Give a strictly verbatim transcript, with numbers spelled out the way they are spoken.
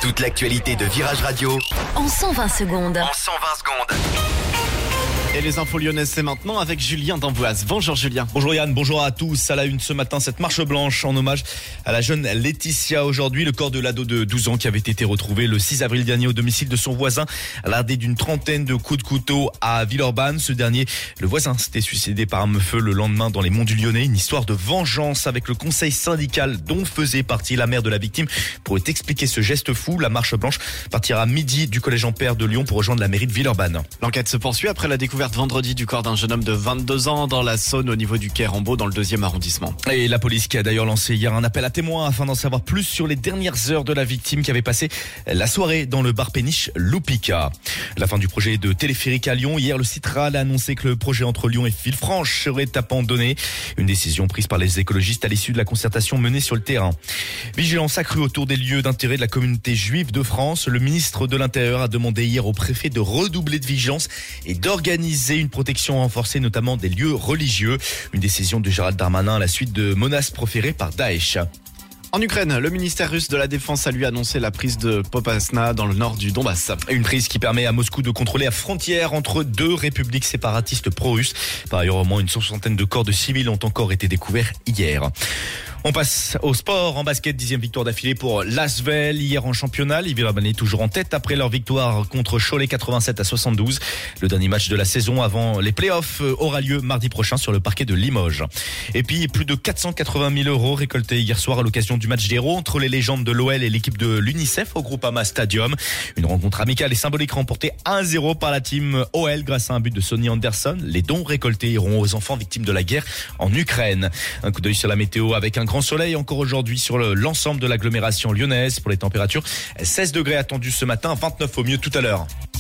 Toute l'actualité de Virage Radio en cent vingt secondes. En cent vingt secondes. Et les infos lyonnaises, c'est maintenant avec Julien d'Amboise. Bonjour Julien. Bonjour Yann, bonjour à tous. À la une ce matin, cette marche blanche en hommage à la jeune Laetitia. Aujourd'hui, le corps de l'ado de douze ans qui avait été retrouvé le six avril dernier au domicile de son voisin, lardé d'une trentaine de coups de couteau à Villeurbanne. Ce dernier, le voisin, s'était suicidé par arme feu le lendemain dans les Monts du Lyonnais. Une histoire de vengeance avec le conseil syndical dont faisait partie la mère de la victime. Pour expliquer ce geste fou, la marche blanche partira à midi du collège Ampère de Lyon pour rejoindre la mairie de Villeurbanne. L'enquête se poursuit après la découverte vendredi du corps d'un jeune homme de vingt-deux ans dans la Saône au niveau du quai Rambaud dans le deuxième arrondissement. Et la police qui a d'ailleurs lancé hier un appel à témoins afin d'en savoir plus sur les dernières heures de la victime qui avait passé la soirée dans le bar péniche Loupica. La fin du projet de téléphérique à Lyon. Hier, le Citral a annoncé que le projet entre Lyon et Villefranche serait abandonné. Une décision prise par les écologistes à l'issue de la concertation menée sur le terrain. Vigilance accrue autour des lieux d'intérêt de la communauté juive de France. Le ministre de l'Intérieur a demandé hier au préfet de redoubler de vigilance et d'organiser une protection renforcée, notamment des lieux religieux. Une décision de Gérald Darmanin à la suite de menaces proférées par Daesh. En Ukraine, le ministère russe de la Défense a lui annoncé la prise de Popasna dans le nord du Donbass. Une prise qui permet à Moscou de contrôler la frontière entre deux républiques séparatistes pro-russes. Par ailleurs, au moins une soixantaine de corps de civils ont encore été découverts hier. On passe au sport. En basket, dixième victoire d'affilée pour l'Asvel. Hier en championnat, les Villeurbanais est toujours en tête après leur victoire contre Cholet quatre-vingt-sept à soixante-douze. Le dernier match de la saison avant les playoffs aura lieu mardi prochain sur le parquet de Limoges. Et puis, plus de quatre cent quatre-vingt mille euros récoltés hier soir à l'occasion du match d'héros entre les légendes de l'O L et l'équipe de l'UNICEF au Groupama Stadium. Une rencontre amicale et symbolique remportée un zéro par la team O L grâce à un but de Sonny Anderson. Les dons récoltés iront aux enfants victimes de la guerre en Ukraine. Un coup d'œil sur la météo avec un grand soleil encore aujourd'hui sur le, l'ensemble de l'agglomération lyonnaise. Pour les températures, seize degrés attendus ce matin, vingt-neuf au mieux tout à l'heure.